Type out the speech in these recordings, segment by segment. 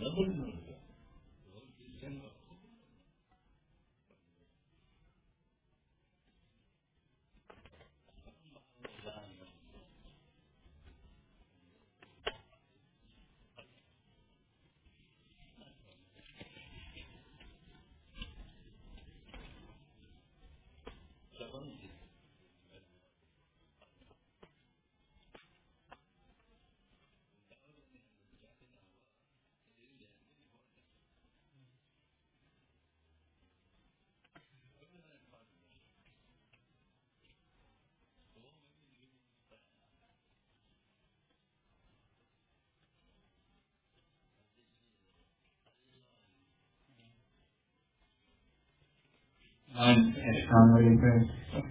It's not really good.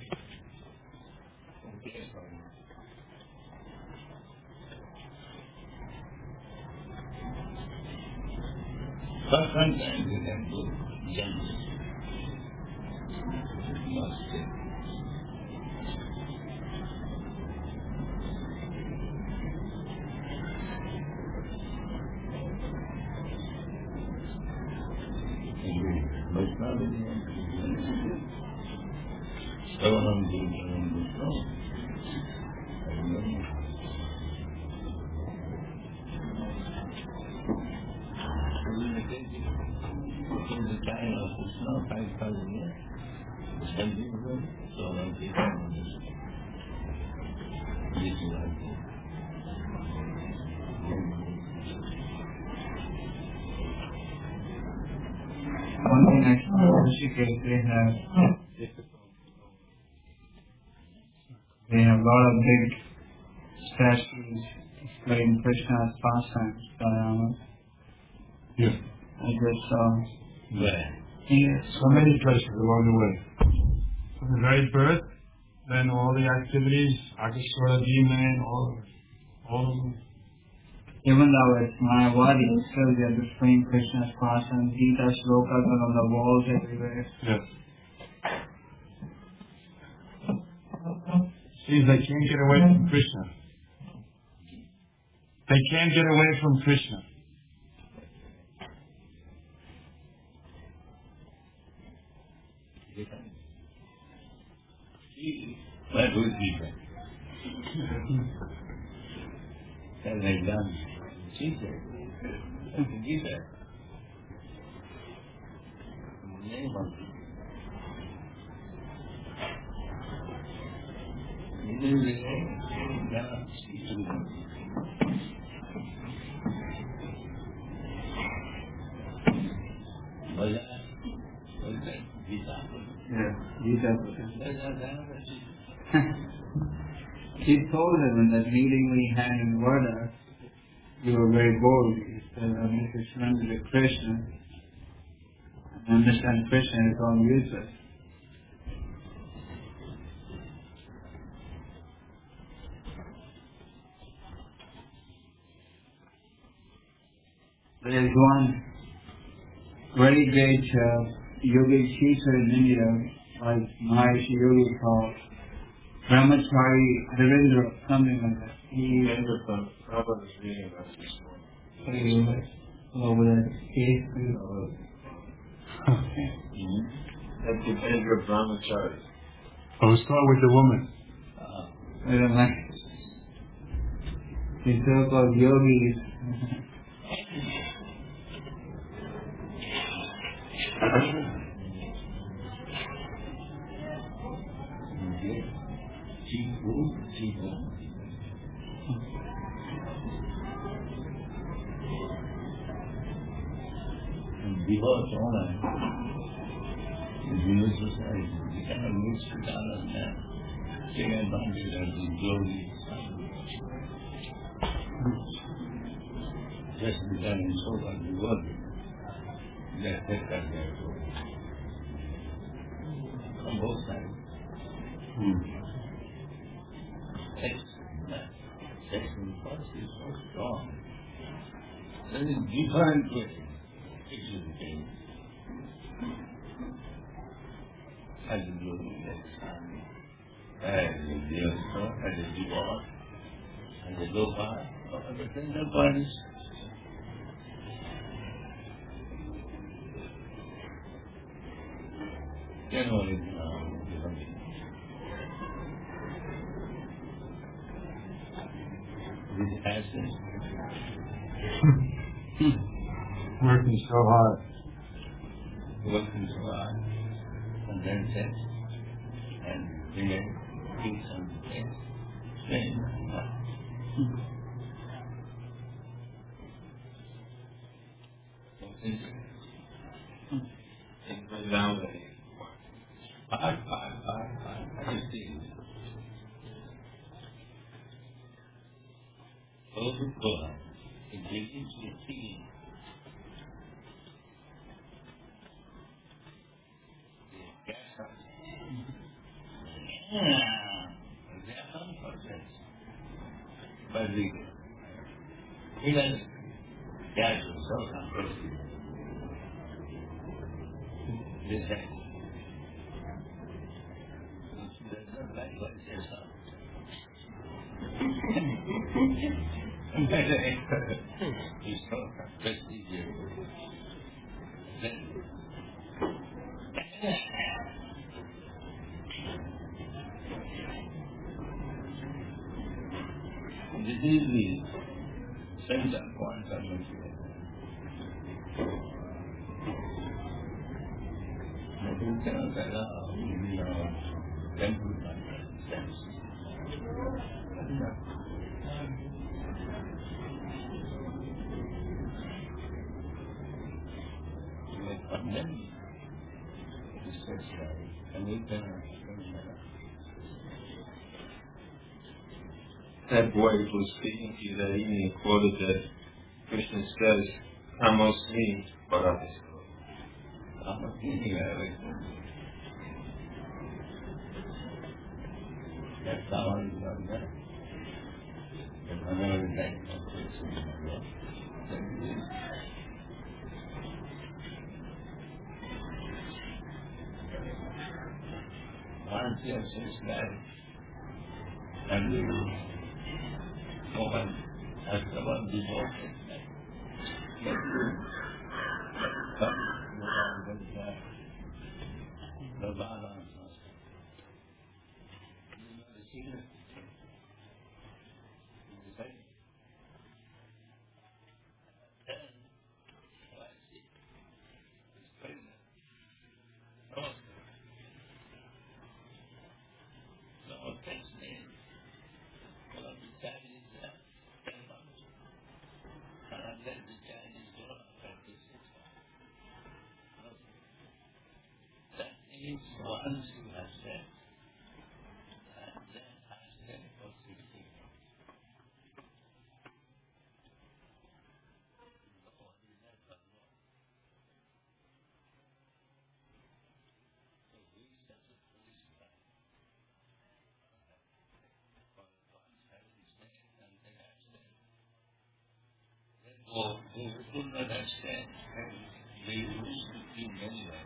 Sometimes you can do gently. But it's not really so I'm doing this wrong. In the time of the snow, 5,000 years, something good, so I'm taking this. This is like it. One thing I saw in Rishikesh, they have a lot of big statues explaining Krishna's pastimes. Yes. I just saw. Where? Yes. So many places along the way. From the very birth, then all the activities, Akaswara, D-Man, all of them. Even though it's Mayavadi, still they are displaying Krishna's pastimes. Gita shlokas are on the walls everywhere. Yes. See, they can't get away from Krishna. They can't get away from Krishna. Where do Gita? Have they done Gita? Gita. The name of it. It is the name of Gita. Was that Gita? Yeah, Gita. He told him in that meeting we had in Varda, you were very bold. He said, I need to surrender to Krishna. And understand Krishna is all useless. There is one very great yogic teacher in India, like Maharishi Yogi called Brahmachari Devendra, something like that. He Prabhupada is reading about this morning. over that case. That's the Devendra Brahmachari. Oh, we'll start with the woman. Wait a minute. These so-called yogis. Divorce online. The human society, we cannot mix with all of that. Take advantage of the glory. Just becoming so called devotee. They take that there too. On both sides. Sex in the first is so strong. There is different way. It is the thing. As a yogi, as a Dhyasta, as a divorce, as a Gopal, all the tender bodies. generally, this acid. Working so hard. Working so hard. And then sex. And then eat some sex. Then I see. Overflow. It begins with seeing. But he doesn't judge himself on person. This is not like what he says. He's so prestigious. This is the center point of the I think that temple sense. And then he says, and we can that boy who was speaking to you that evening quoted that Krishna says, Kamosmi Bhagavata. That's how I done that. And another day, once you says that, and you woman has the one devoted that you come along with the balance. You know the secret? You say, then, what is it? It's present. No text name. Well, the Chinese and then the Chinese don't practice it. That means once you have said, and then ask them for sitting. Well, they couldn't understand. They used to think anyway.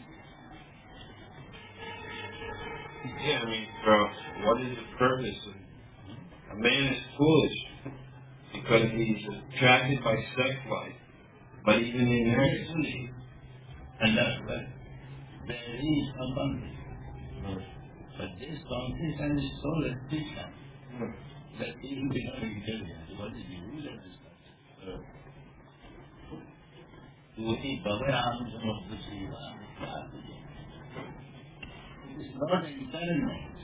Yeah, I mean, what is the purpose of a man is foolish because he's attracted by sex life, but even in earnestly, And that's why there is abundance. But this competition is so restricted that even become intelligent. What did you really understand? You eat Bhagavan of the Shiva. It is not intelligent.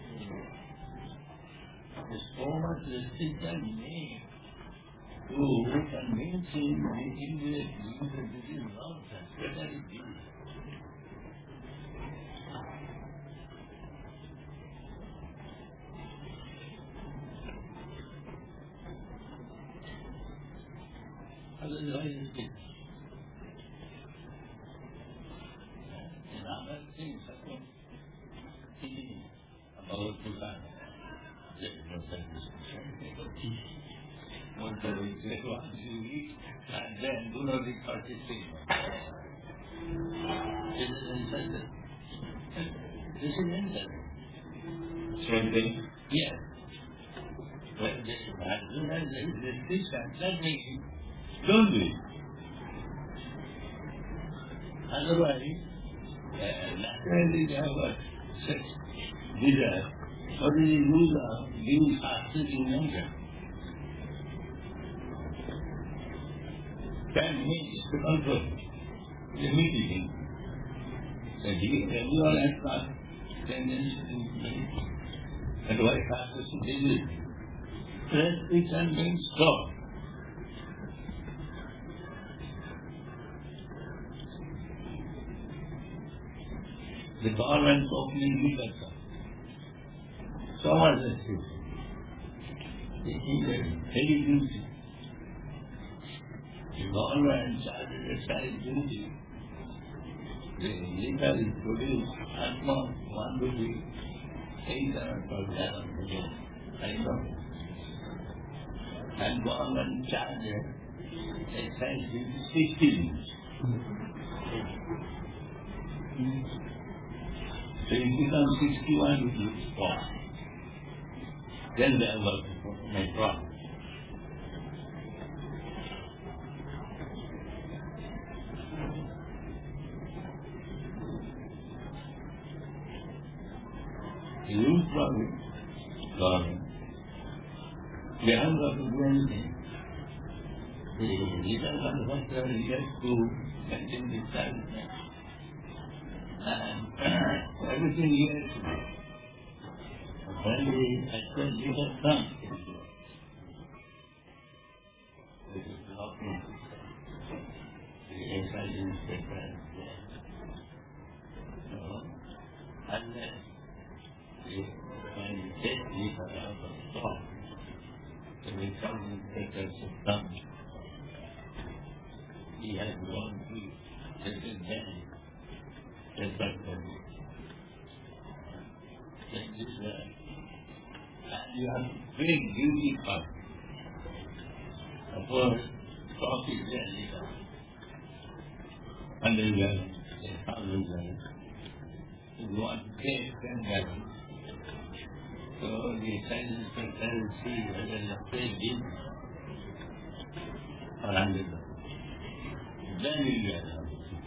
There is so much restriction made to convince him indirectly that this is nonsense. Whether it is. Otherwise, it is. And other things are thinking about Bhutan. There is no such discussion. Once a week, once you eat, and then do not eat 46 This is insulted. This is insulted. same thing. Yes. But as soon as there is restriction, that means don't do it. Otherwise, naturally they have got such desire. What is the use of being fasted in nature? 10 minutes to control immediately. So everyone has got tendency to meditate. But why fastest to deal with? Rest we can bring stop. The government opening liquor shop. So much restriction. It is very duty. The government charges excise duty. The liquor is produced at most 1 rupee, 8 per gallon per day. I know. And government charges excise duty 60 rupees. So it becomes 61 rupees cost. Then they are working for my profit. The huge profit, government. They haven't got to do anything. The leader manufacturer gets to continue service. And everything here is when we actually you have done this is blocking the excise inspector so unless you can take this out of stock the excise inspector should come he has gone to disadvantage you have big duty part. Suppose stock is there, 100 gallons, 1,000 gallons. You want to pay 10 gallons. So the excise inspector will see whether you have paid this or 100 gallons. Then you get it.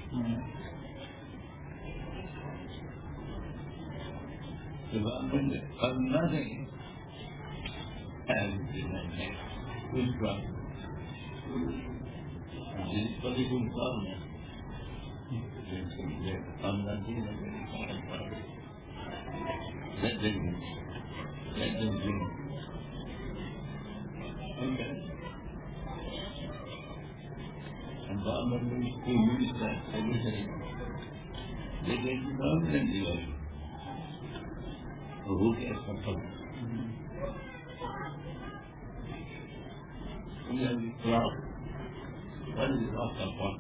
The government for nothing has been a good problem. This political government for nothing has been a problem. Let them drink. Okay. And government will use that everything. They get the government deal. So who cares for trouble? We have the crop. What is the cost of one?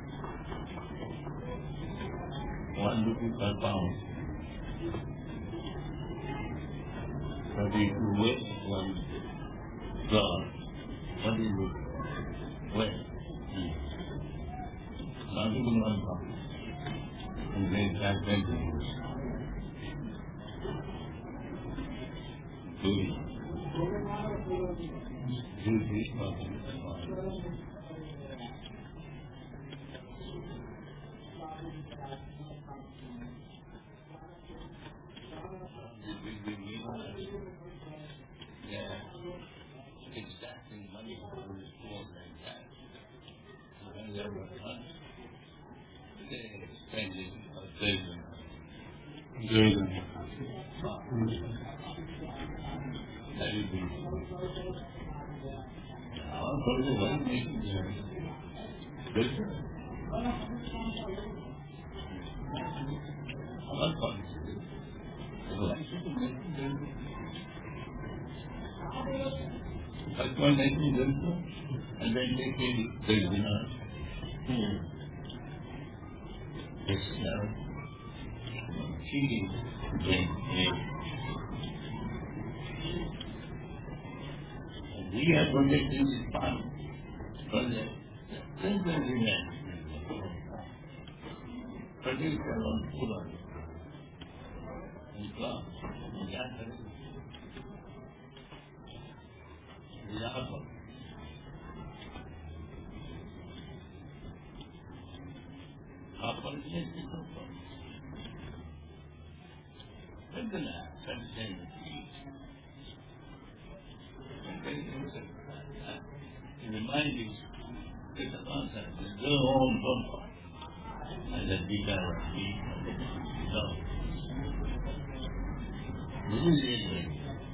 1 rupee per pound. But if you weigh 1 flour, what is it? Weight? Not even 1 pound. And they start measuring it. Duty. Duty of the exacting money for the school like that. So when they were done, they spend it a billion. Everything. Our people are making their business. Our policy is first one making business and then taking business. It's cheating. We are protecting this farm. But the simple demand produce their own food on it. And crops. And that's everything. The apple. Apple is a different one. Chandana, certainty. And very innocent. In the mind is the concept, their own comfort. And the bigger we so this is it.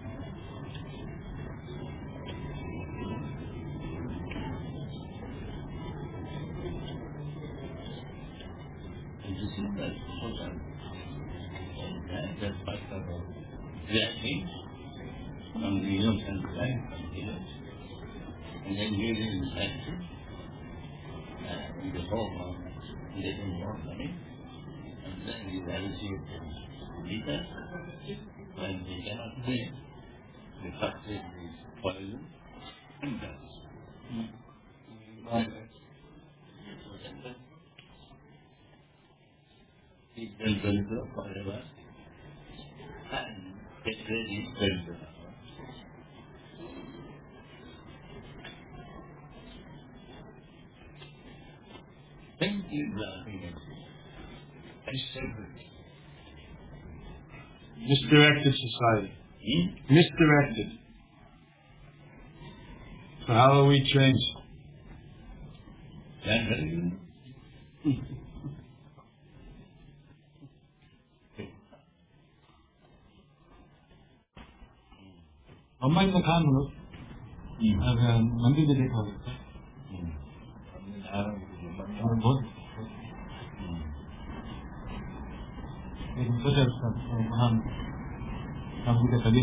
And this is that important. And that's part of reacting from the innocent side from here. And then using action in the form of getting more money, and then you evaluate leaders when they cannot pay. The fact is poison and drugs. Keep them control forever and get ready to control. Thank you, laughing at you. I said Misdirected society. Misdirected. So how are we trained? अम्मा ने कहा हम लोग मंदिर में देखा बहुत लेकिन सोचा वहाँ हम उनके सभी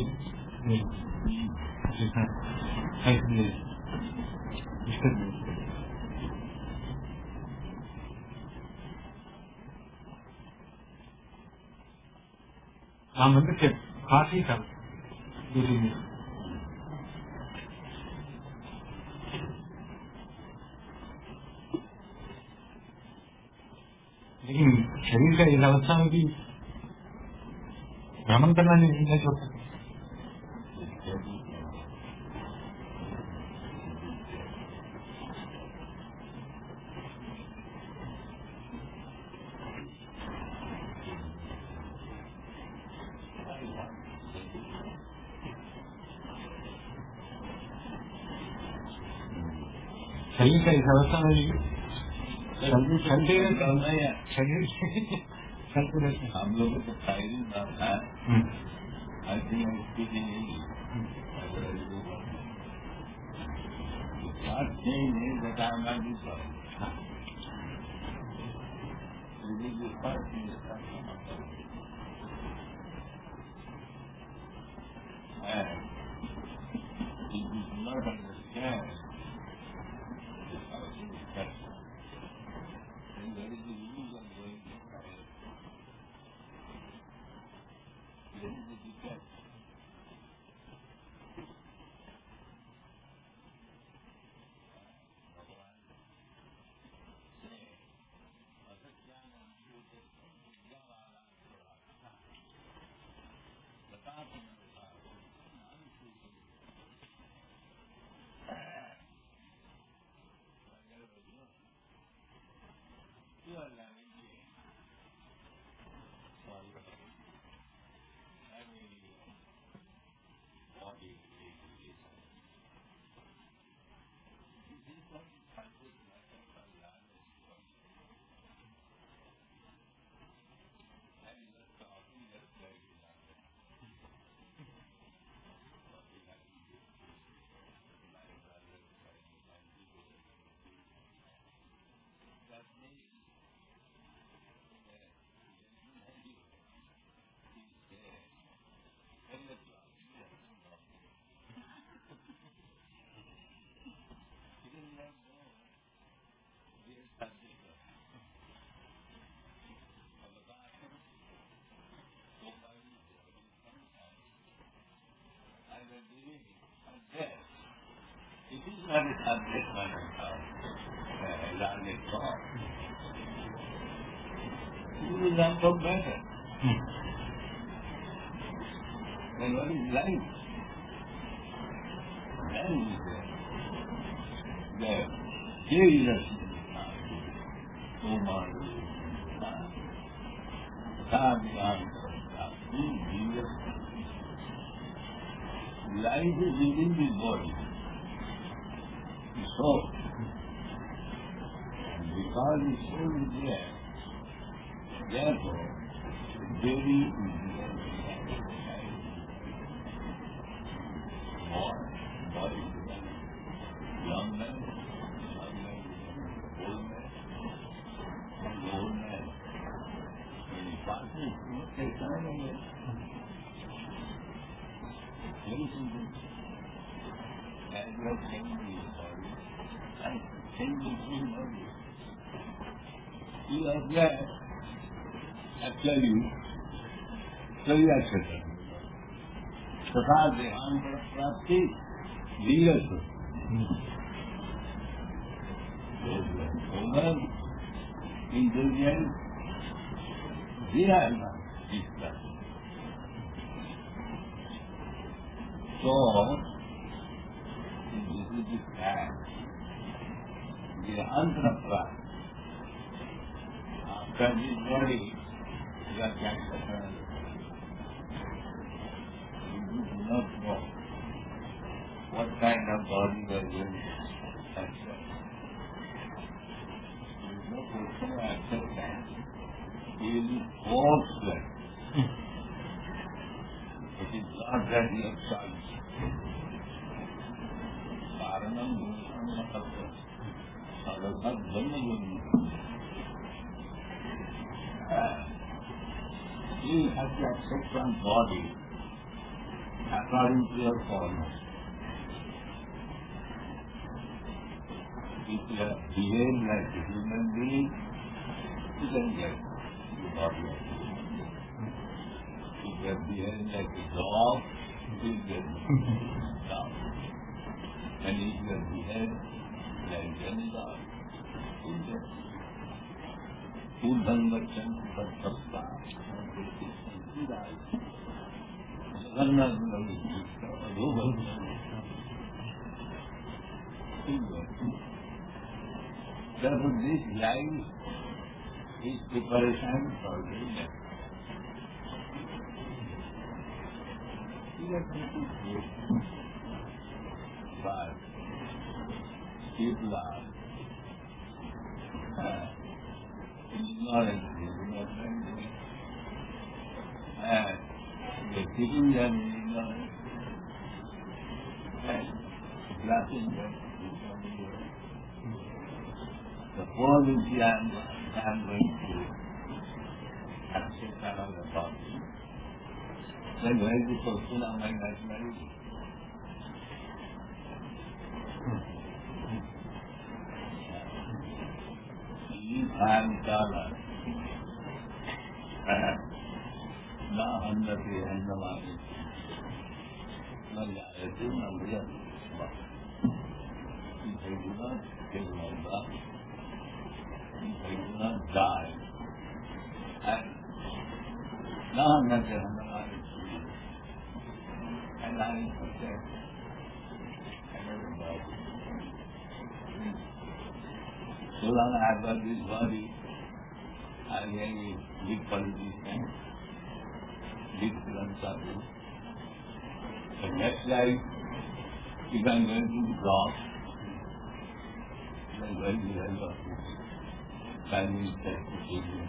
हम मंदिर के पास ही था दूसरी में लेकिन शरीर का इस अवस्था में भी भ्रमण करना नहीं छोड़ सकते शरीर का इस अवस्था में चलते हम लोगों को फायरिंग आता है आई थिंक उसकी नहीं बताना भी not understand and there is a illusion going inside. There is a defect. It is not a subject matter of learned thought. You will learn no better. Then what is life? Then the seriousness of Life is within the body. So, because the soul is there, therefore, very more body, young man, old man. When he passes, it takes time away. Very simple. As you are changing your body, and changing your body, you are there. Actually, so you accept it. तथा देहांत प्राप्ति धीरज woman, intelligent, dhyana is that. So, this is the fact. Dhyantra prapti. After this body, you are cancer. You do not know what kind of body you are going to accept. There is no question of acceptance. He will be forced. It is not that you have choice. Karanam Bhushan Mahasya. Sarasat Brahma-Yogi. You have to accept one body according to your form. If you behave like a human being, you can get the body. If you behave like a dog, you will get the dog. And if you behave like a dog, you will get Udhan Vachan Vatsasta. Therefore, this life is preparation for the next. You are taking good, but people are ignorant, and the keeping them ignorant and blasting them. The form which I am going to accept another body. Then where is the question of my nationality? If I am Kala, na Handati Handamani, na Yayati, na Mujati. If I do not take my body, I do not die. And now I'm not there, and I am protect everybody. So long I have got this body, I am a big politician, big philanthropist. The next life, if I am going to cross, I am going to help us. Prime Minister to India.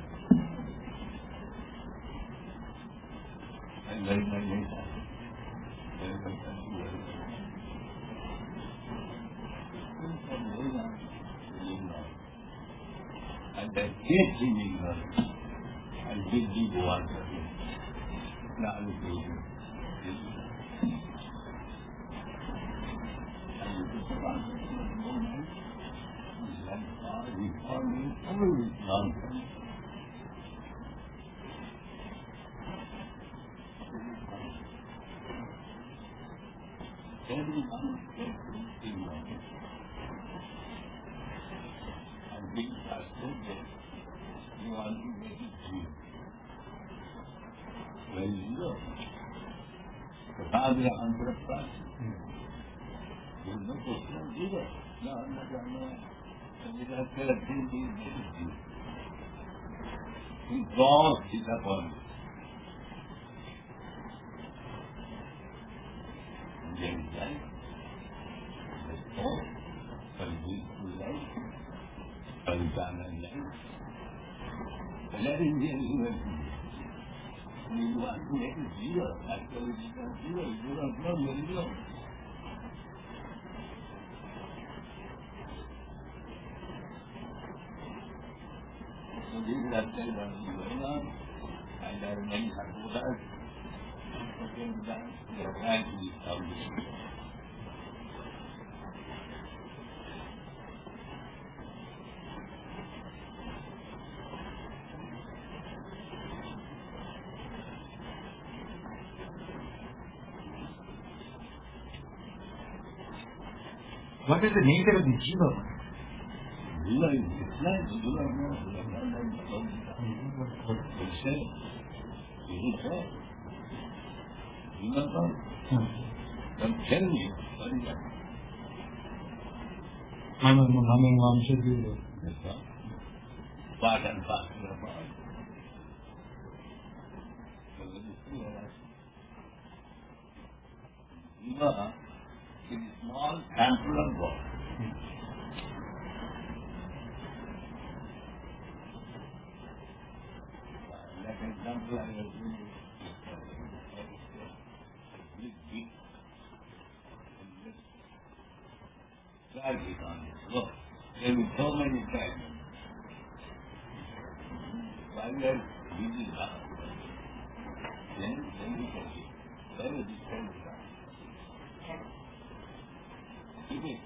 And very much later, very much and that gets in ignorance and big deep water. Now the baby. And you put the water in the moment. Reforming all this nonsense. Everyone gets ignorant. And being frustrated, you want to make it true. Well, you know, the Father answered a question. There is no question either. No. And it has said that he draws disappointment. James life. That's all. Peaceful life. Contained life. But that is the university. You want to make it zero. Actually, it's not zero. You don't know very low. So these are things that are going on, and there are many Sargodas. We are trying to establish it. What is the nature of the jiva? Jiva is different. Jiva is not. It's a Jiva is but tell me, what is that? Mom should do that. That's all. Part and parcel of all. So this is clear. Jiva is a small sample of God. Like an example, I will give you big beat and just drag it on it. Look, there will be so many times. While we are busy now, then we can see. Where is this time? Keep it.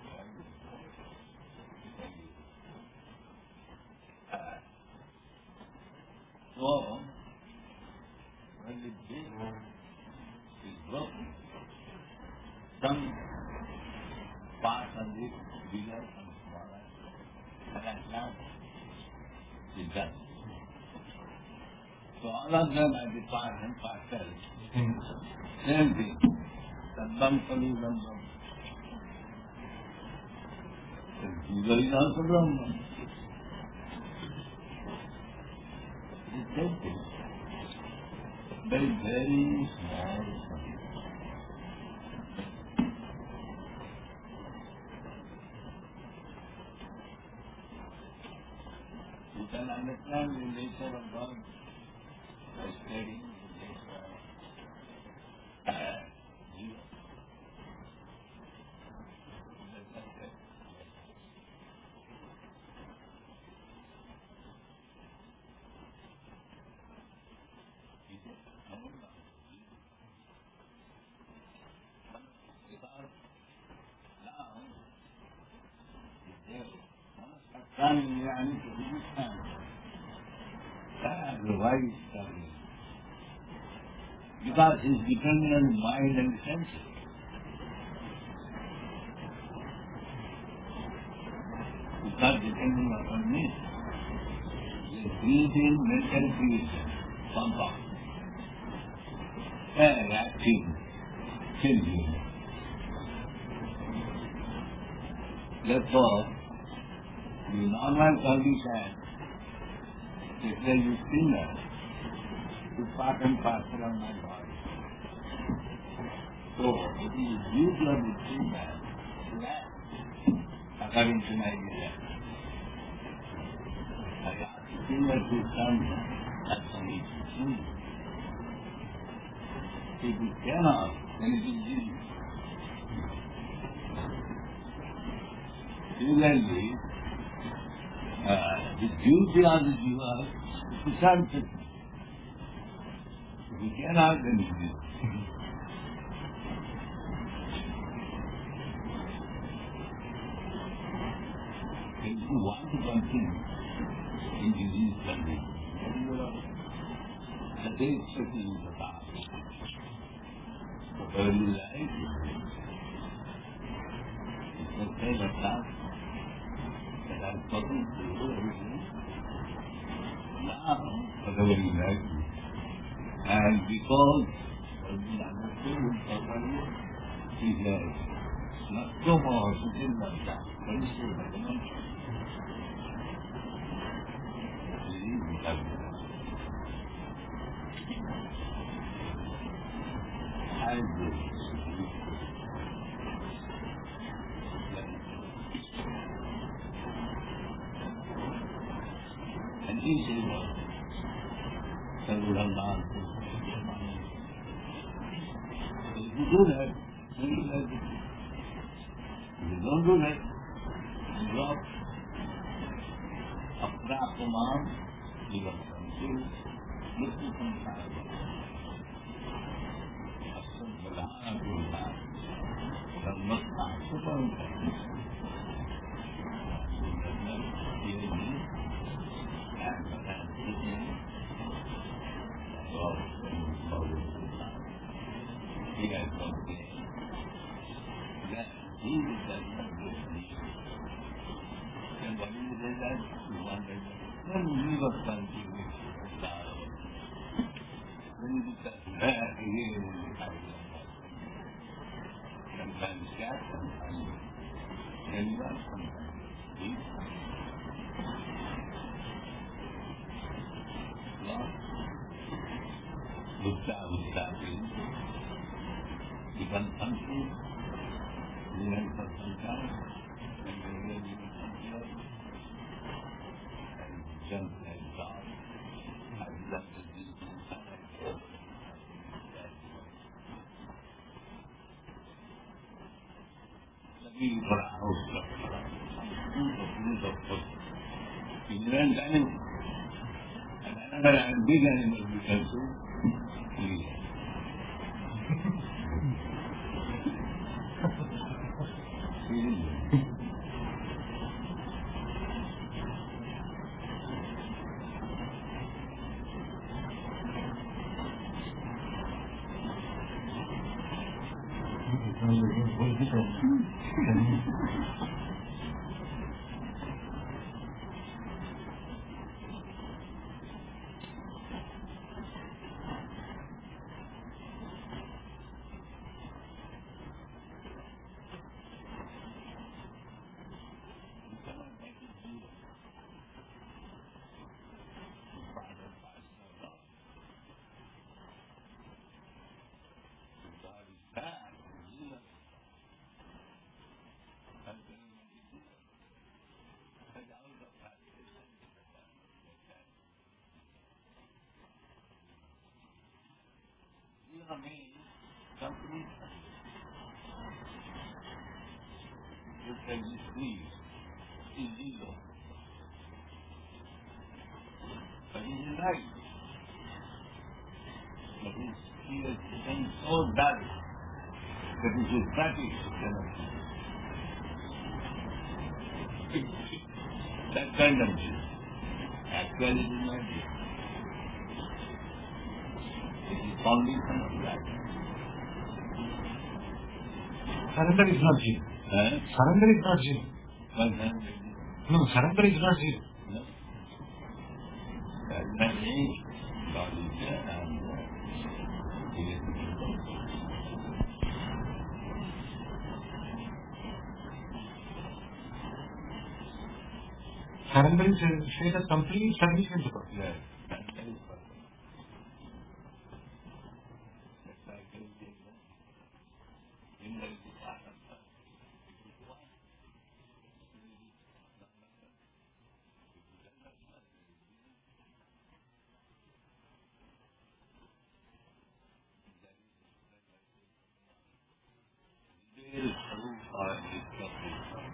So, when the big is broken, some parts of it bigger and smaller, and at last is done. So all of them are the parts and parcels. Same thing. Saddam Kali Brahman. The Jiva is also Brahman. The same thing. Very, very small something. You can understand the nature of God by studying the nature of Jiva. Because it's dependent on the mind and the senses. It's not dependent upon me. It's creating mental creation, compound. And active, changing. Therefore, the normal condition is that you sinner is part and parcel of my body. So, it is duty of the sinner to act according to my desire. I ask the sinner to come as for me to sin. If it cannot, then it is easy. Similarly, the duty of the jiva is to serve it. If you cannot, then it is. If you want to continue in disease condition, the day Shakti is the task. So early life, it's the same task that I'm talking to you every day. Now, whatever you like, and because we understood it properly, he says, not so more, it is not that. Very soon, I don't know. I do. say what? Sarvadharman. If you do that, then you have it. If you don't do that, you drop अपना अपमान जीवन संकुल मृत्यु संसार असल बलाना बोलना धर्मस्था सुपन Then leave us something which is when you discuss that, again, sometimes gas, sometimes anyone, sometimes wheat. Buddha means become something, learn for some time, and then you will something else. Jump and God, I've left it in time. Let me for a house of ignorant animals. And another big animal we can see. Company just like this please is ego. But it is right. But he has become so dull that it is practice cannot be. That kind of thing. Actually it is not it. It is foundation of that. Surrender is not zero. Surrender is not zero. No, surrender is not zero. No. That means God is there and He is Surrender is a state of complete submission to God. yes. That is perfect. That's why I can say that. In the part of God, it is one. There is Sarupa and his complete.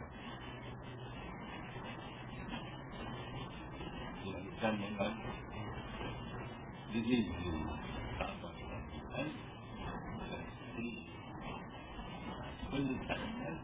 You understand my mind? This is the Karma. And when the sadness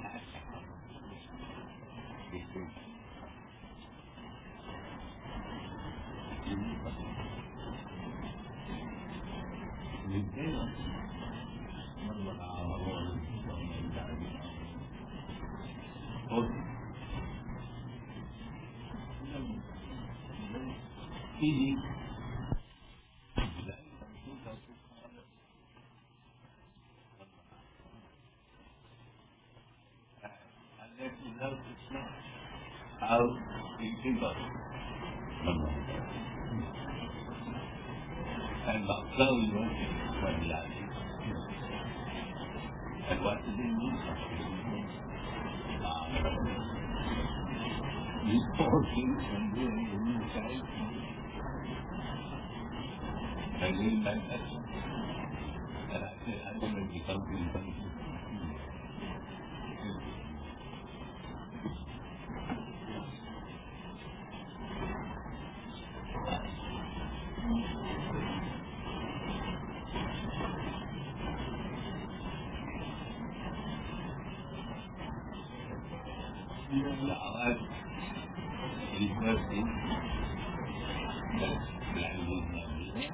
easy. And that is how Krishna, how he think of it. And Bhakta will work it for reality. And what does it mean? before things and doing inside. I really like that. And I said, I'm going to become something. Our requesting that language knowledge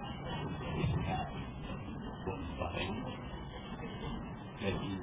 combined that is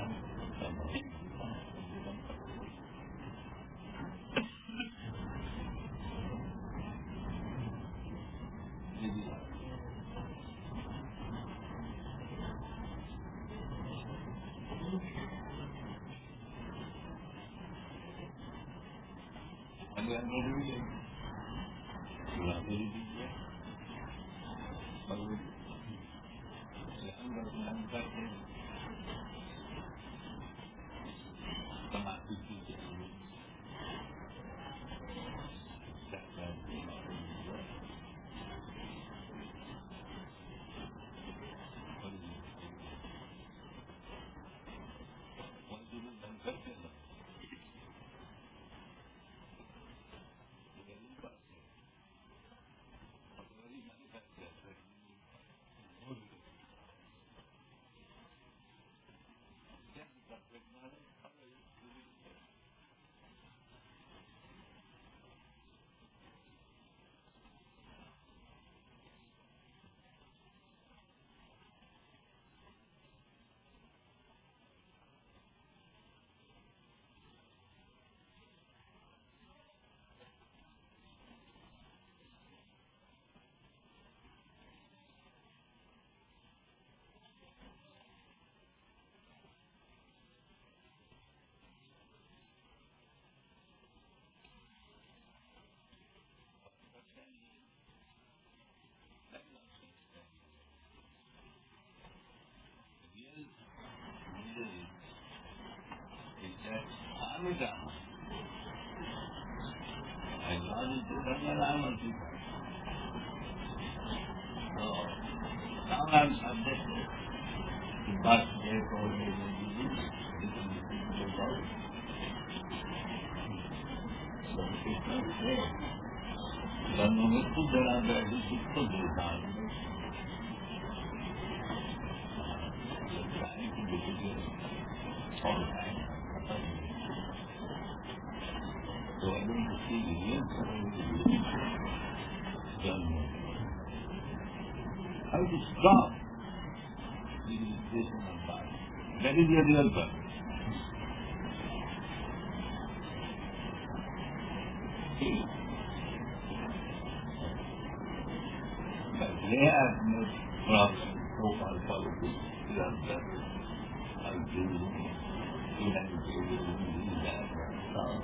I'm subjected to pass therefore so it's not fair. One moment to there are the to do that. Trying to do it all the time. So I don't see the real how to stop the irritation of body. That is the real purpose. But they have no problem so far politics. They are just humanitarian, that.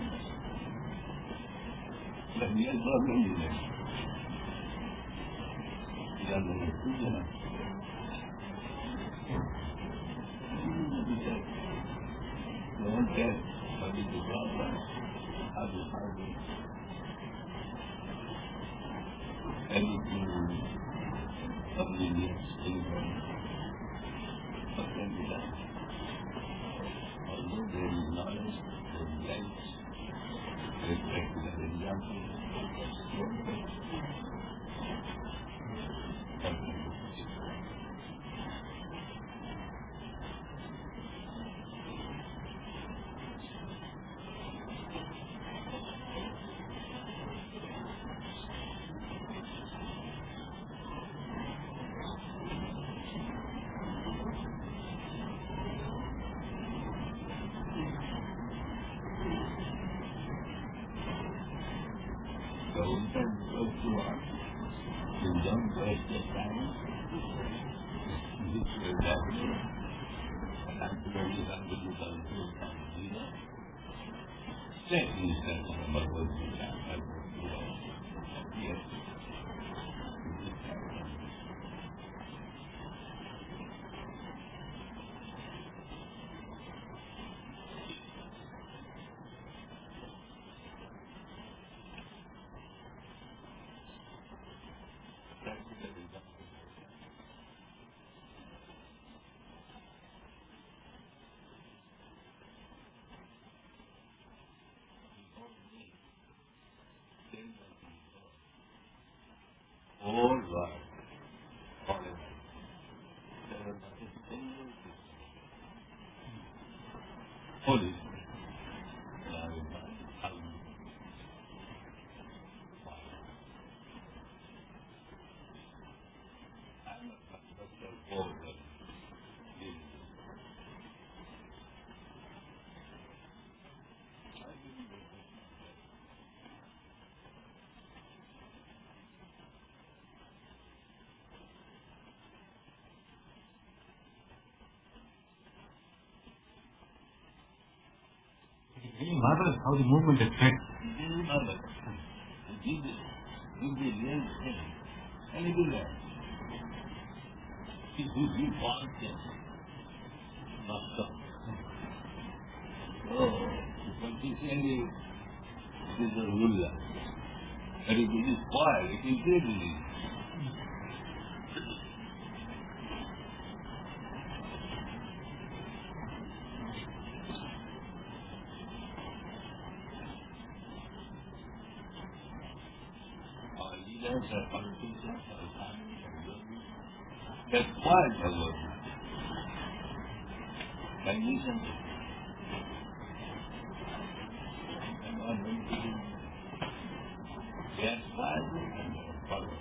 But we are not really there. We are not really don't care what is the problem, how to solve it. Everything oblivious, everything. What can be done? Although there is knowledge, there is light, there is practical example, so we can go to us. You don't waste the time. This is exactly naturally going to do something and zero. Check yourself on the Bhagavad Gita. Yes. whole world fallen. There was not a single holy. It really matters how the movement is set. It doesn't matter. Give the real thing. And it is that. You want them. Not come. So, consistently, it is a ruler. But if it is spoiled, it is really. Our leaders, our politicians, our families, our government, they spoil the world. Conditions. And all many people, they are spoiled and they are followed.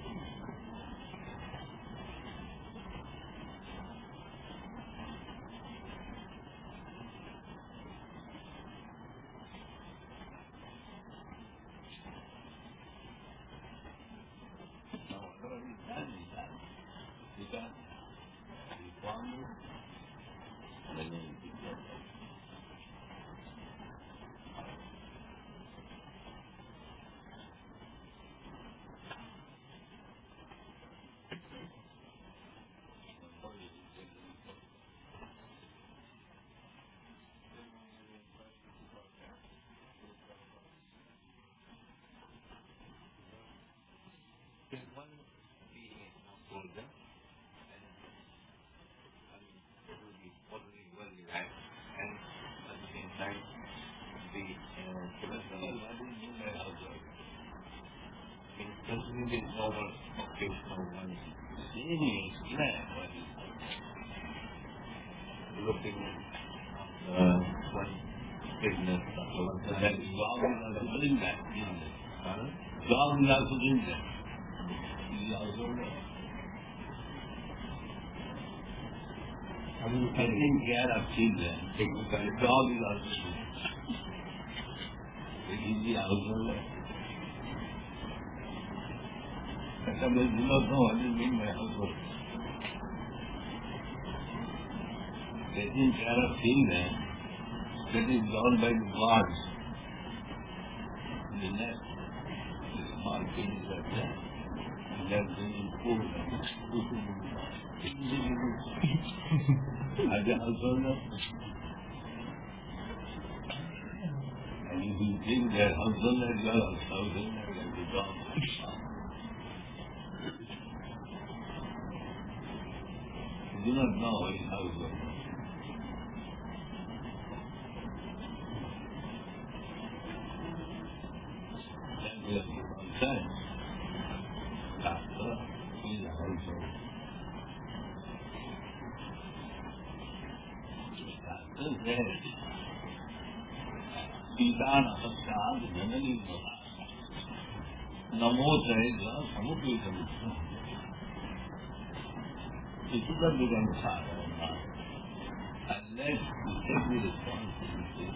Now, whatever is done, because the farmers, many people, considering the normal occasional one, seeing plan what is looking one business, and then God is also doing that business. God is also doing that. He is also taking care of children. God is also doing that. He is also there. Somebody do not know what is mean by household. Taking care of children, that is done by the gods. The nest, the small things like that. And then bringing food and cooking. Are they householders? And if you think they are householders, you are also householders like the dog. Do not know what is household. Then we have to concern. Shastra is a household. Shastra says, Pitana Satyad Janani Bhava. Namo Chayadra Samukrita. It doesn't become sadhana unless you take the responsibility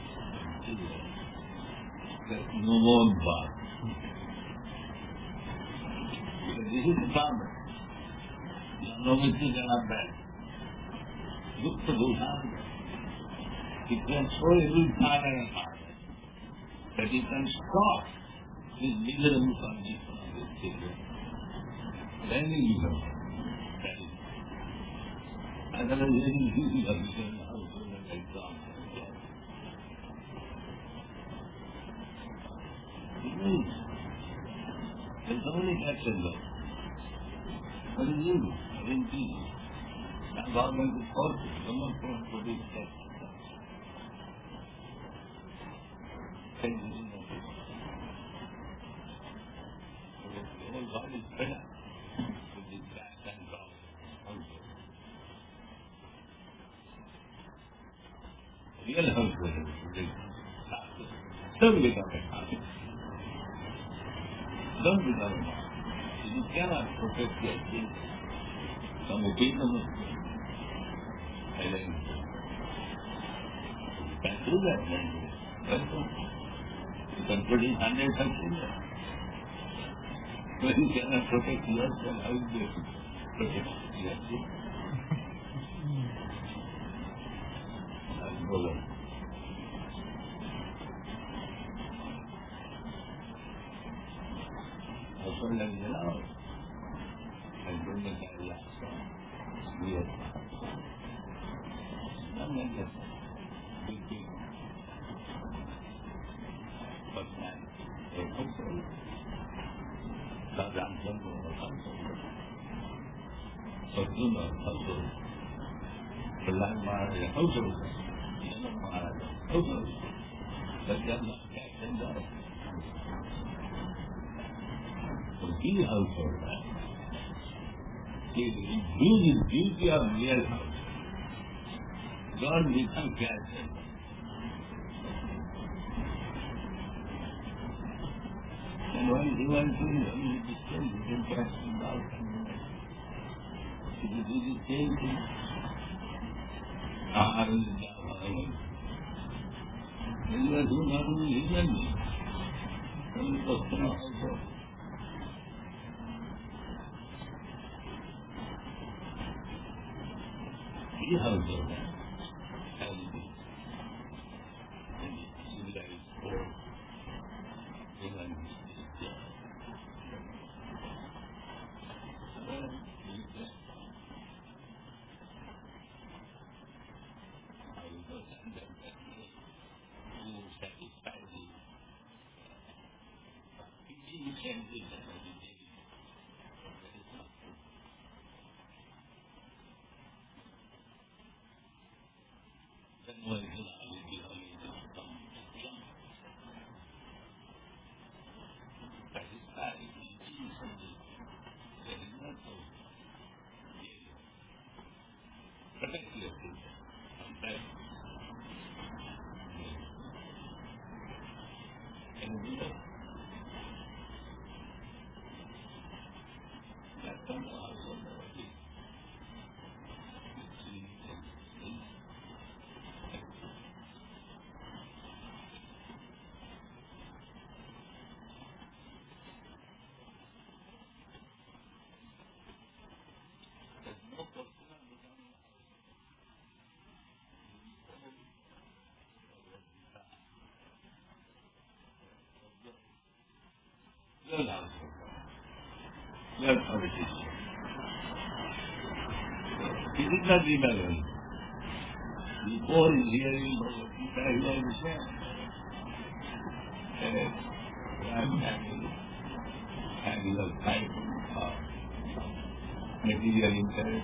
that no more birth. Because this is the problem. No mistake cannot bad. Look to Bhutan. He can show every father and father that he can stop this miserable condition of his children. Then he will come. Otherwise, it is easy to become a household and example. It means there's only action though. What is you? I didn't teach you. Now government is forcing. Someone forced to be steps. The whole God is better. with the gas and power household. Real household don't become a habit. Don't become a habit. You cannot protect your things from the kingdom of God. And then you can do that then. You can put in 100 containers. But you cannot protect yourself. How do you protect yourself? That's no one. Husband and wife, husband and wife, we are not like that. Big people. But man, a household. Sadhan Sangha household. Sadhuna household. Prahlad Maharaj household. Janam Maharaj household. Satyana captain of. So be household. Use the beauty of real house. God becomes captain. And while he was doing the same, he can cast him out. He will do the same thing. Aaron is Java. He was doing not only his enemy, but he was also. Be household. Your household. Your politician. He did not rebel. Before his hearing Bhagavad Gita, he was one and he was fighting material interest.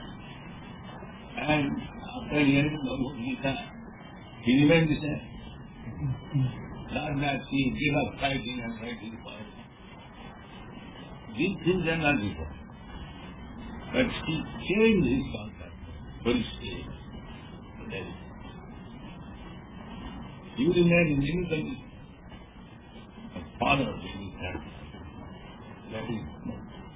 And after hearing Bhagavad Gita, he remained the same. Not that he gave up fighting and fighting for it. These things are not before. But he changed his concept. Very strange. You remain in any condition, a follower of any country. That is no.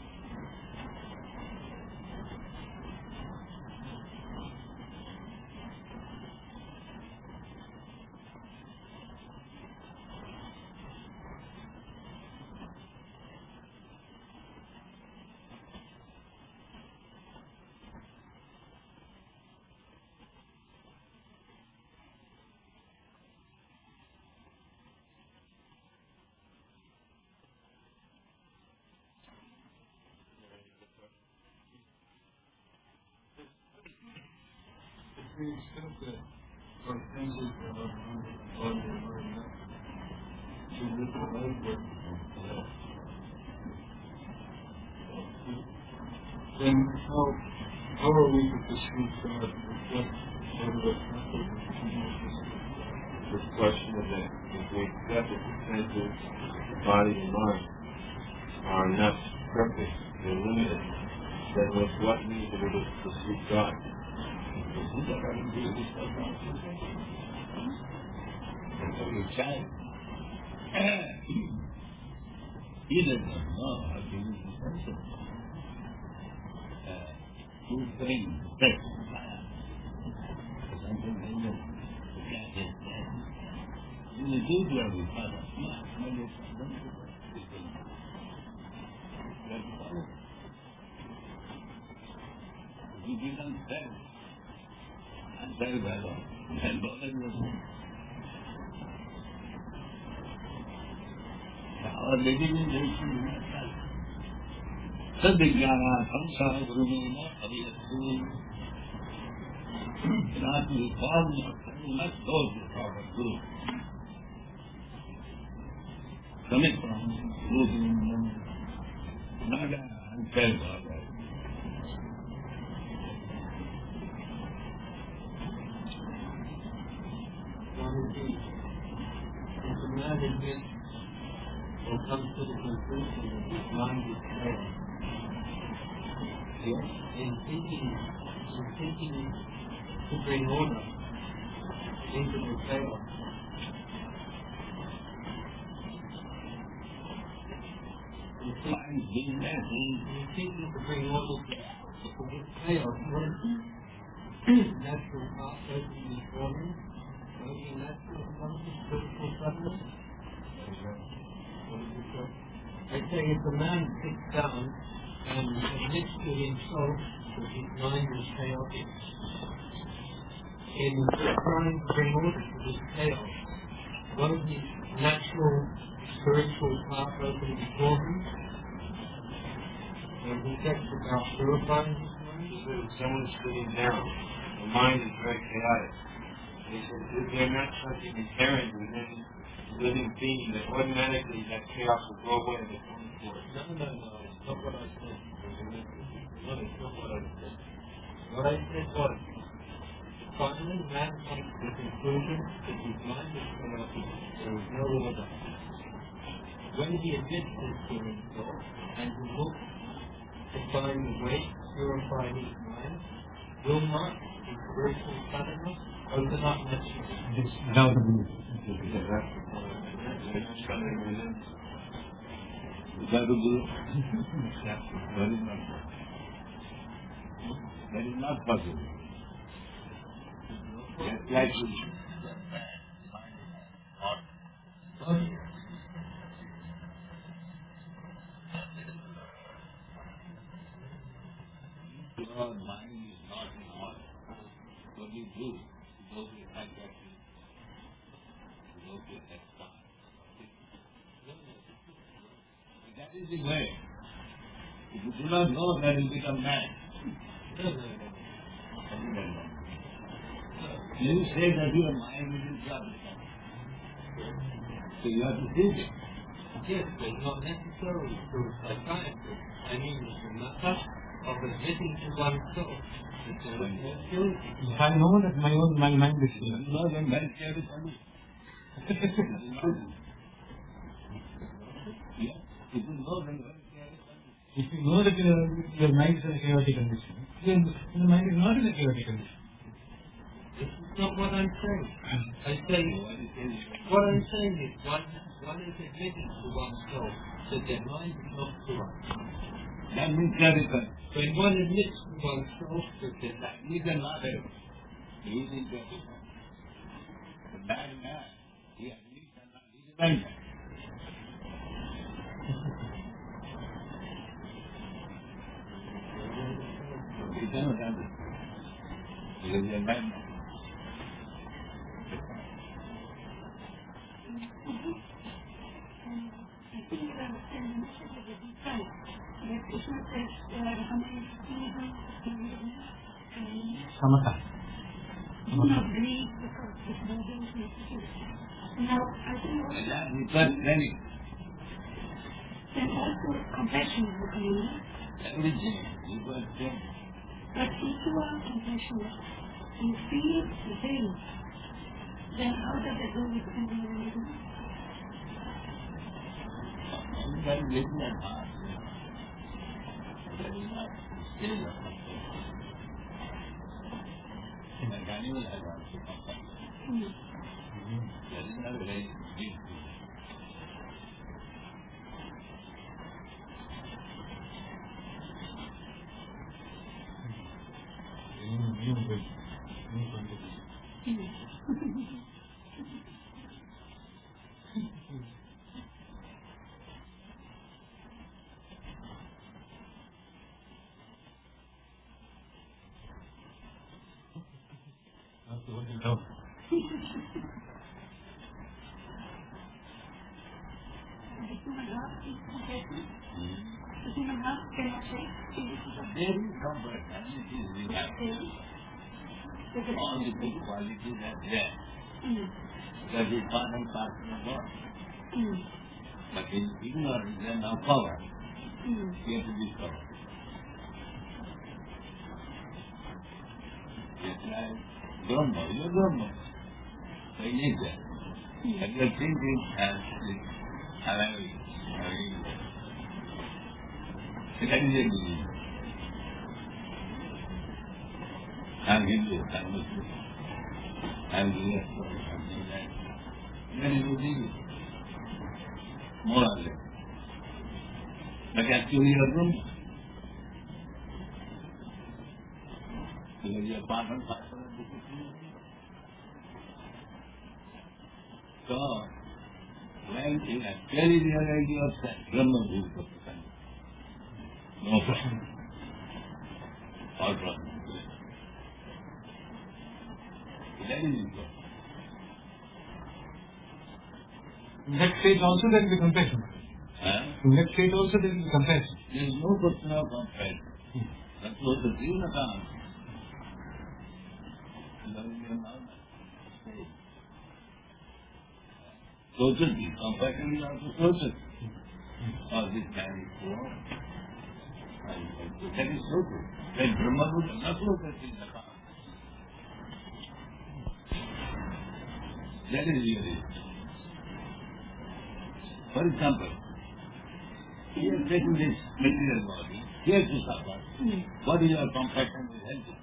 To the extent that our senses are not under the body and are enough to live a life with, then how are we to perceive God with what out of the temple and continues to The question is that if we accept that the senses, body and mind are enough purpose you're limited, then with what means are we to pursue God? He does not know how to use the senses. Two things, sex and fire. Something they know. The cat is dead. In the future, we find a smart, maybe something. You become sad. And very well. And bother yourself. Our living in nation is not right. Sadvigyana samsara gurumena abhiyatu. Not to reform yourself, not those who follow Guru. Coming from Guru, not unfair God. If a man admits or comes to the conclusion that his mind is chaos, in thinking to bring order into the chaos, in thinking to bring order to this chaos, natural path opening is forming, only natural function, spiritual suffering. I say if a man sits down and admits to himself that his mind is chaotic, in trying to bring order to this chaos, won't his natural spiritual path open before him? And he thinks about purifying his mind? So if someone's sitting down, the mind is very chaotic. He says, is there not something inherent within living being that automatically that chaos will go away and become force? No, it's not what I said. No, it's not what I said. What I said was, finally man comes to the conclusion that his mind is chaotic, there is no order. When he admits this to himself, and he looks to find a way to purify his mind, will not his spiritual cleverness open up naturally? Without the belief. Without the Guru, that is not possible. Like your mind is not in order. What you do, you go to a psychiatrist, you go to a expert. That is the way. If you do not know, then you become mad. You say that your mind is in trouble. So you have to think it. Yes, but not necessarily through a psychiatrist. I mean, it's a matter of admitting to oneself that there is no purity. If I know that my mind is here. You know when man is coming. Yeah. If you know when man is coming. If you know that your mind is in a chaotic condition, then the mind is not in a chaotic condition. This is not what I'm saying. What I'm saying is one is admitting to oneself that their mind is not pure. That means chaotic. When one admits to oneself that their mind He cannot have. He is in chaotic. The bad man, he admits that he is a bad man. He cannot have it. He is a bad man. Samatha. Now, I think Because then also compassion is looking everything, because then but if you are compassionate, you feel the pain, then how does it go with the everybody lives in that heart. very much. Still not compassion. And an animal has also compassion. That is not a very big thing. There is compassion, it is real. All the good qualities are there. That is part and parcel of God. But in ignorance and now power, we have to discover. It's like Brahma, you are Brahma. By nature. But your thinking has this arriving. That is a belief. I am Hindu, I am Muslim, I am US, something like that. That is a belief. More or less. But actually you are Brahma. Because you are part and parcel of the community. So, when you actually realize yourself, Brahma Bhuta Prasanga. No problem. All problem. That is important. In that state also there will be compassion. In that state also there will be compassion. There is no question of compassion. That was the real account. Totally. Compassion is also total. All this time is wrong. That is total. That Brahma would not look at in the account. That is really. For example, he is taking this material body, he has to suffer. What is your compassion will help you?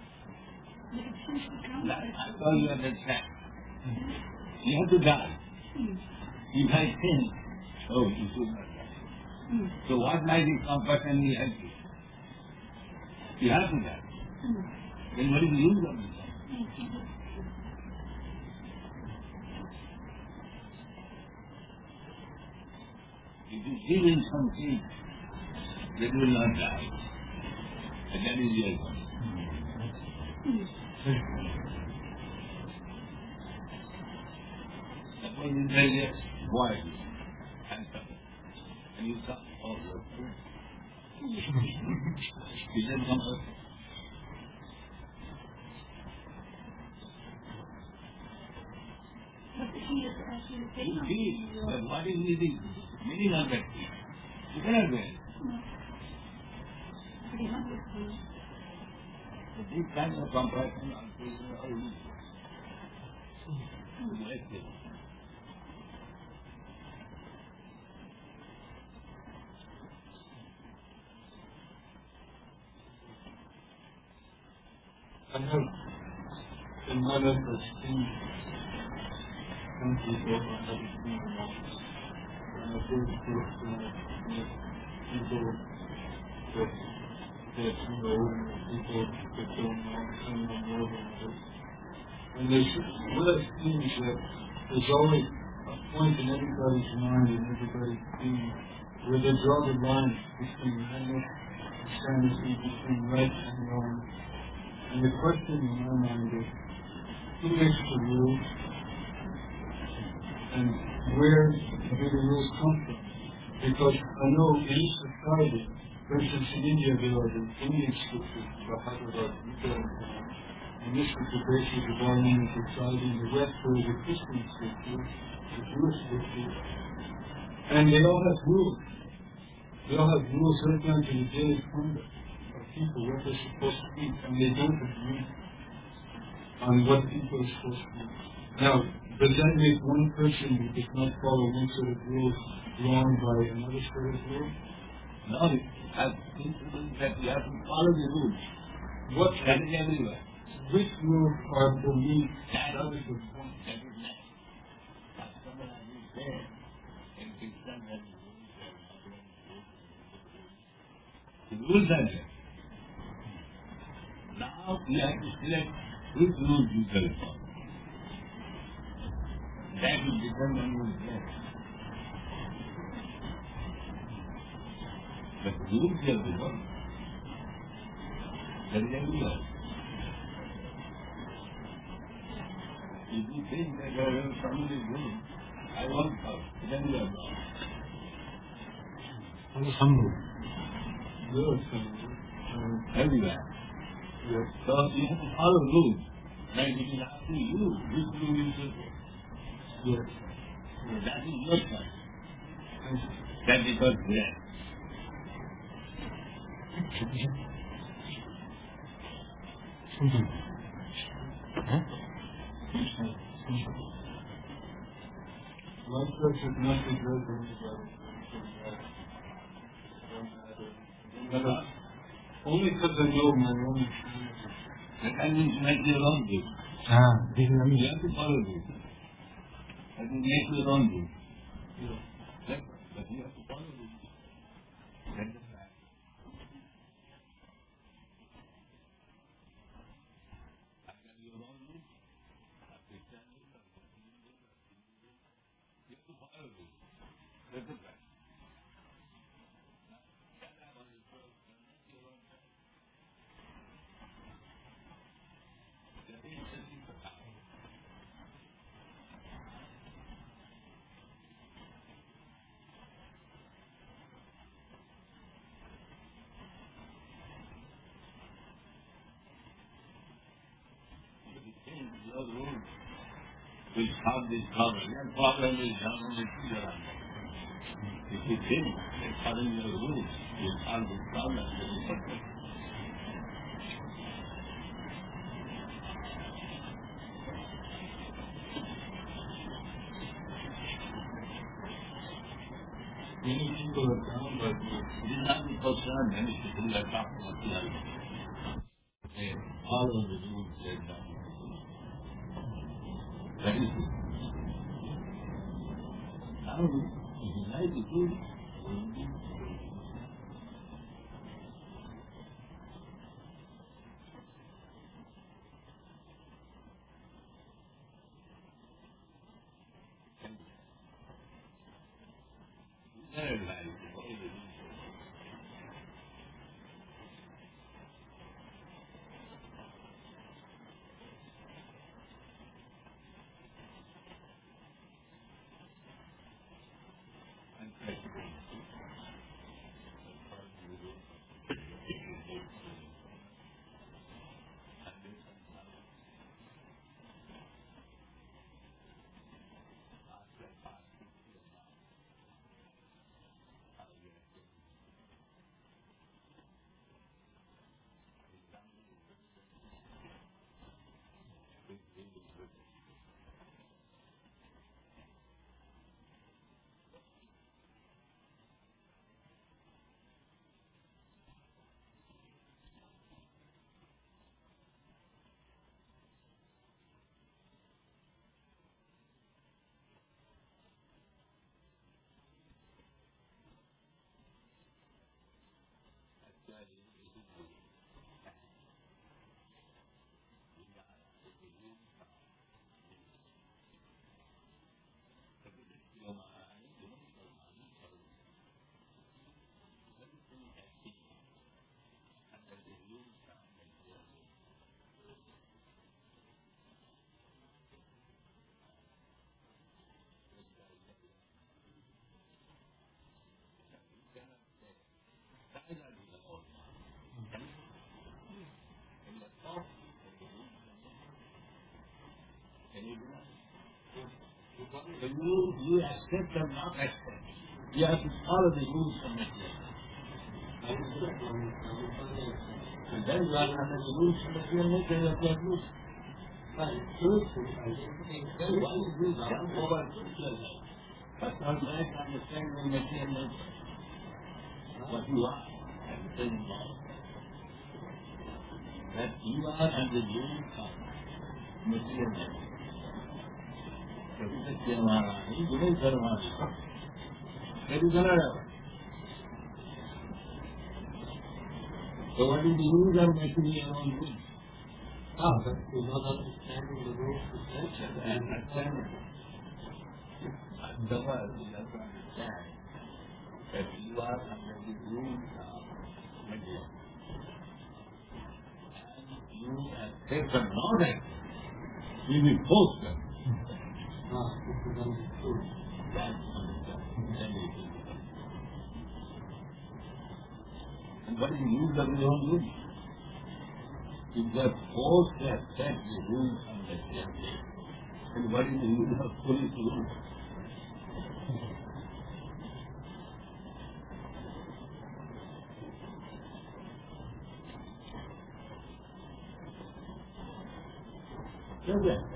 I told you understand. You have to die. If I sin, oh, you should not die. So what mighty compassion will help you? You have to die. Then what is the use of it? If you give in something, that will not die. And that is your God. Suppose you tell your boy, handsome, and you come, oh, your food. Is that compulsory? But what is the meaning of that thing? You cannot do it. This kind of compassion also is all elected. I have another question. Some people are having problems. And I think people that know, people that don't know, some know more than others. And what I've seen is that there's always a point in everybody's mind and everybody's being where they draw the line between right and sanity, between right and wrong. And the question in my mind is, who makes the rules? And where do the rules come from? Because I know in each society, for instance in India there are the Indian scriptures, the Bhagavad Gita, and this is the basis of all human society. In the West there are the Christian scriptures, the Jewish scriptures, and they all have rules. They all have rules right down to the daily conduct of people, what they're supposed to eat, and they don't agree on what people are supposed to eat. Now, does that make one person who does not follow one set of rules wrong by another set of rules? Now it has principles that we have to follow the rules. What That is everywhere. which rules are the least? That That is is the point. that is next. Now someone has been there and Krishna has the rules that are not going to do. The rules are there. Now we have to select which rules you shall follow. That will determine who is there. But the rules have to follow. That is everywhere. If you think that someone is doing, I want to, then you are wrong. Yes, Everywhere. yes. So you have to follow rules. Like it is up to you which rule you should follow. Yes. So that is your choice. Thank you. That is not there. My church is not the good anybody. Only because I know my own experiences. That means you make your own rules. You have to follow rules. That means make your own rules. Yeah. But you have to follow rules. That's the fact. I have your own rules. I Christian rules. I Muslim rules. You have to follow rules. That's the fact. Your rules will solve this problem. Your problem is only your own. If you think that following your rules will solve this problem, then it's okay. Many people are down by this. It is not because many people are talking about theology. They follow the rules laid down. That is it. Now, if you like the rules, very like the way the rules are. And practical. You accept or not accept. You have to follow the rules from it. And then you are under the rules from the nature of your rules. Then why you jump over to your life? First of all, try to understand your material nature. what you are at the same moment. That you are under the material life. Satyamani, Guru Dharmani. That is another one. So what is the use of making your own good? But you're not understanding the rules of nature. And understanding. The world you have to understand that you are under the rules of material. And you have taken knowledge, you will post them. This is understood. That's understanding. And what is the use of your own rules? You just force to accept the rules and understanding. And what is the use of foolish rules? Okay.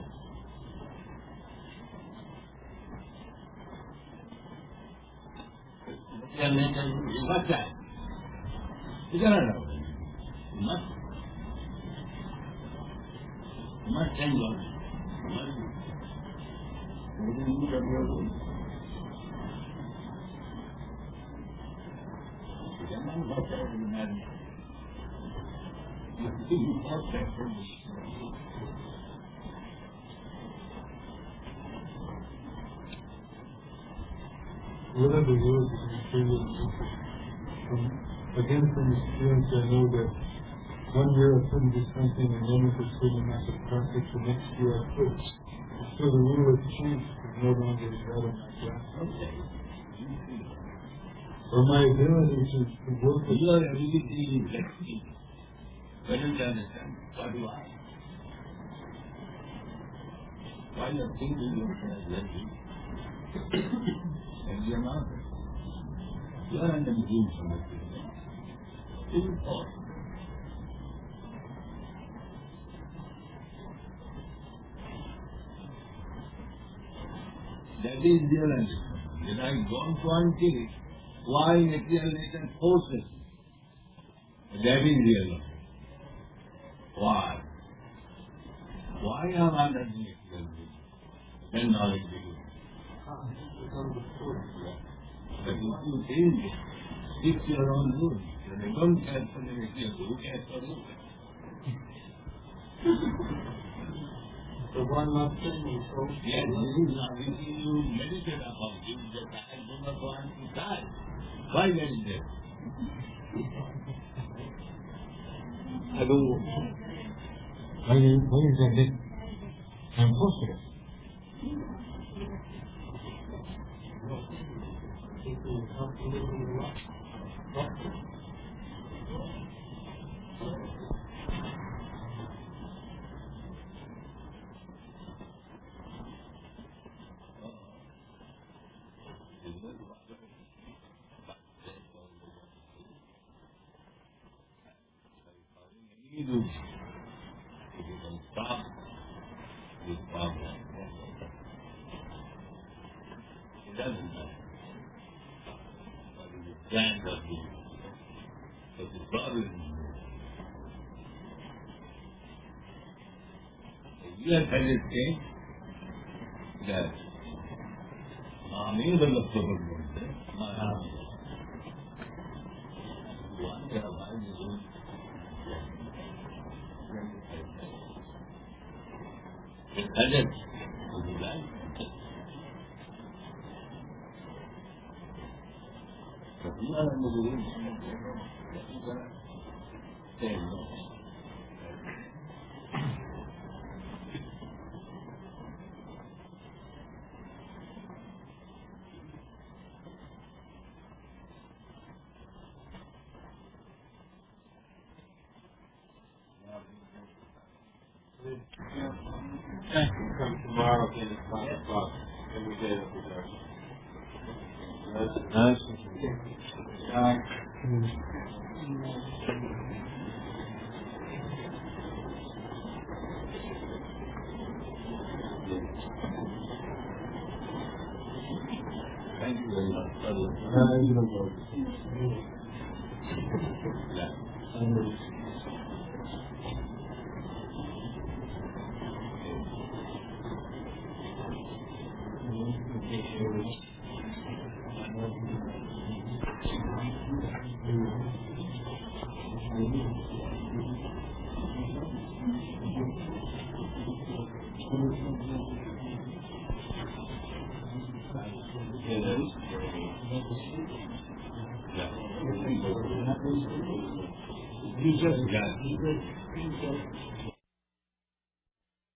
You must that. You cannot know. You must. You must change your mind. You must do. What is the use of your rules? You cannot go there in the madness. You must have from this. What are the rules of material nature? Again, from experience, I know that 1 year I couldn't do something, and then if it's good enough to practice, the next year I could. So the rule has changed, it's no longer that of my grasp. Or my ability to work with Your ability is flexible. When you understand what you are. While you are thinking yourself learning, and you are not. You are under the rules of material. It is false. That is real understanding. When I gone to until it, why material nature forces? That is real knowledge. Why? Why am I under the material nature? Then knowledge begins. it's understood. But if you change it, fix your own rules. When you don't care for the material, who cares for you? The one not saying so. Yes, this is not making you meditate upon it, that I do not want to die. Why meditate? I don't know. Why is that impossible? If you can stop this problem, it doesn't matter. What is the plan of the problem? You have had it say that unable of the world, my arm. One day of my life, others would you like? But you are under the rules of the world. You cannot say no. Come tomorrow again at 5 o'clock. Every day of the day. Thank you very much. I don't know. You just,